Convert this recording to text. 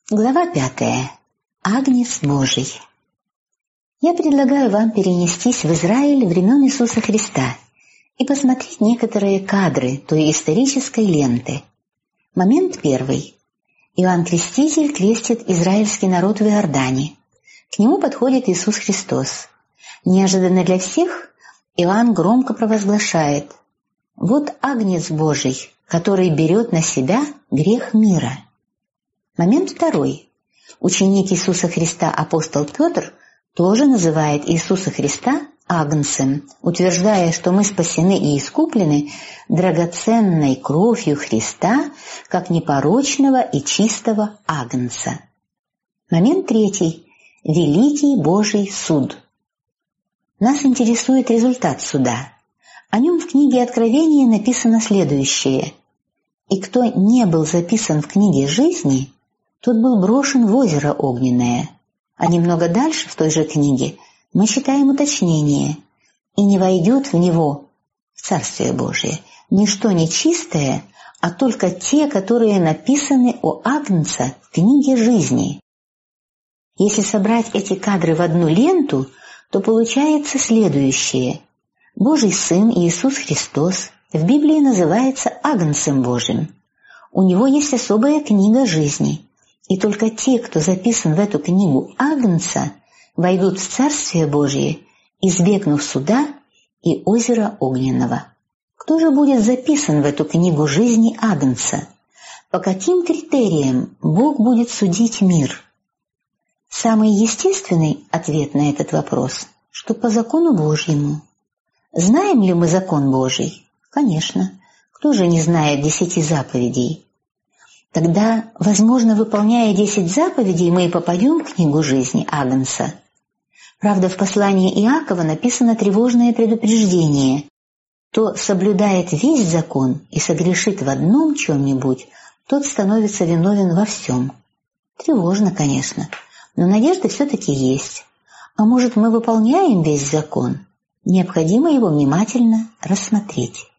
Глава 5. Агнец Божий. Я предлагаю вам перенестись в Израиль времен Иисуса Христа и посмотреть некоторые кадры той исторической ленты. Момент первый. Иоанн Креститель крестит израильский народ в Иордане. К нему подходит Иисус Христос. Неожиданно для всех Иоанн громко провозглашает: «Вот Агнец Божий, который берет на себя грех мира». Момент второй. Ученик Иисуса Христа апостол Петр тоже называет Иисуса Христа Агнцем, утверждая, что мы спасены и искуплены драгоценной кровью Христа, как непорочного и чистого Агнца. Момент третий. Великий Божий суд. Нас интересует результат суда. О нем в книге Откровения написано следующее: «И кто не был записан в книге жизни, тот был брошен в озеро огненное». А немного дальше в той же книге мы читаем уточнение: «И не войдет в него, в Царствие Божие, ничто нечистое, а только те, которые написаны у Агнца в книге жизни». Если собрать эти кадры в одну ленту, то получается следующее: Божий Сын Иисус Христос в Библии называется Агнцем Божьим. У Него есть особая книга жизни. И только те, кто записан в эту книгу Агнца, войдут в Царствие Божие, избегнув суда и озера огненного. Кто же будет записан в эту книгу жизни Агнца? По каким критериям Бог будет судить мир? Самый естественный ответ на этот вопрос, что по закону Божьему. Знаем ли мы закон Божий? Конечно. Кто же не знает 10 заповедей? Тогда, возможно, выполняя 10 заповедей, мы и попадем в книгу жизни Агнца. Правда, в послании Иакова написано тревожное предупреждение: «Кто соблюдает весь закон и согрешит в одном чем-нибудь, тот становится виновен во всем». Тревожно, конечно, но надежда все-таки есть. А может, мы выполняем весь закон? Необходимо его внимательно рассмотреть.